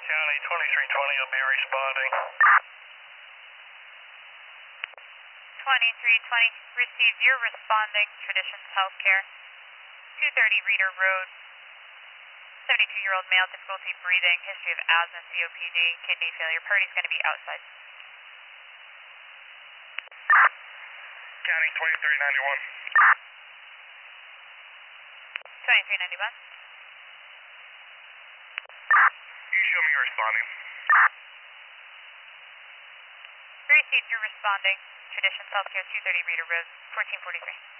County 2320 will be responding. 2320, received. You're responding. Traditions Healthcare. 230 Reader Road. 72-year-old male, difficulty breathing, history of asthma, COPD, kidney failure. Party's going to be outside. County 2391. 2391. You show me you're responding. Received. You're responding. Traditions Healthcare, 230 Reader Road, 1443.